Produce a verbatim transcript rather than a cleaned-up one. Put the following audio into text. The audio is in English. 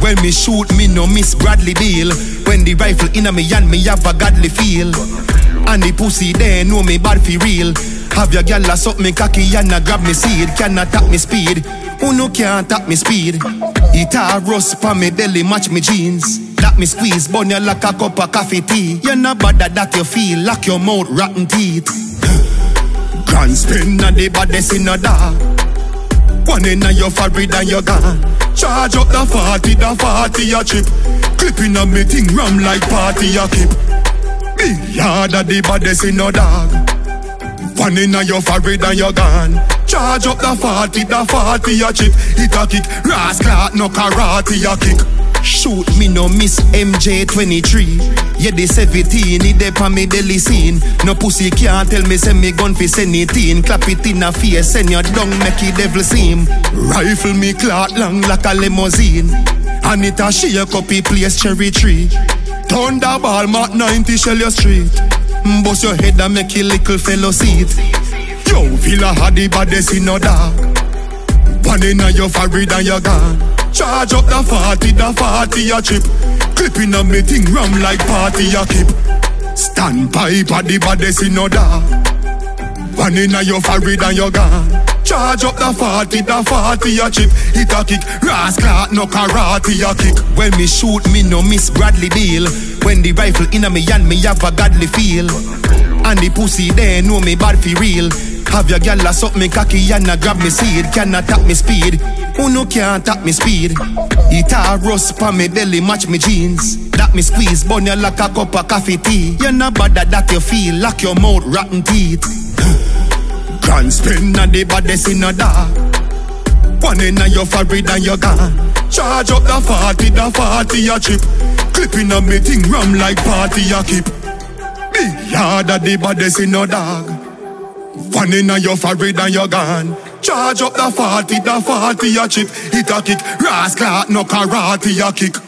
When me shoot, me no miss Bradley Beal. When the rifle inna me hand, me have a godly feel. And the pussy there know me bad for real. Have your gyal a suck me cocky and a grab me seed. Cannot tap me speed. Who no can't tap me speed? It a rust pa me belly match me jeans. That me squeeze bun you like a cup of coffee tea. You not bad that you feel like your mouth rotten teeth. Grand spin and the baddest in a dog. One in a your forehead and you gone. Charge up the forty, the forty a chip. Clipping on me thing ram like party a keep. Me harder the baddest in a dog. One in a your forehead and you gone. Charge up the forty, the forty a chip. It a kick, rascal no karate a kick. Shoot me no miss M J twenty-three. Yeah the seventeen, it dey pa me belly scene. No pussy can't tell me send me gun fi seventeen. Clap it in a face, send your dung make it devil seem. Rifle me clout long like a limousine. And it a shake up the place cherry tree. Thunderball Mark ninety shell your street. Bust your head and make your little fellow seat. Yo, Villa had the baddest in no dog. One in a your forehead and you gone. Charge up the forty, the forty a chip. Clipping on me thing ram like party a keep. Stand pipe at the baddest in no dog. One in a your forehead and you gone. Charge up the forty, the forty a chip. It a kick, rascal no karate a kick. When me shoot, me no miss Bradley Beal. When the rifle inna me hand, me have a godly feel. And the pussy there know me bad for real. Have your gyal a suck me cocky and a grab me seed. Cannot tap me speed. Who no can't tap me speed? It a rust pa me belly match me jeans. That me squeeze bun you like a cup of coffee tea. You not bad that you feel like your mouth rotten teeth. Grand spin and the baddest in a dog. One in a your forehead and you gone. Charge up the forty, the forty a chip. Clipping on me thing ram like party a keep. Me harder the baddest in a dog. One in a your forehead and you gone. Charge up the forty, the forty a chip. It a kick, rascal no karate a kick.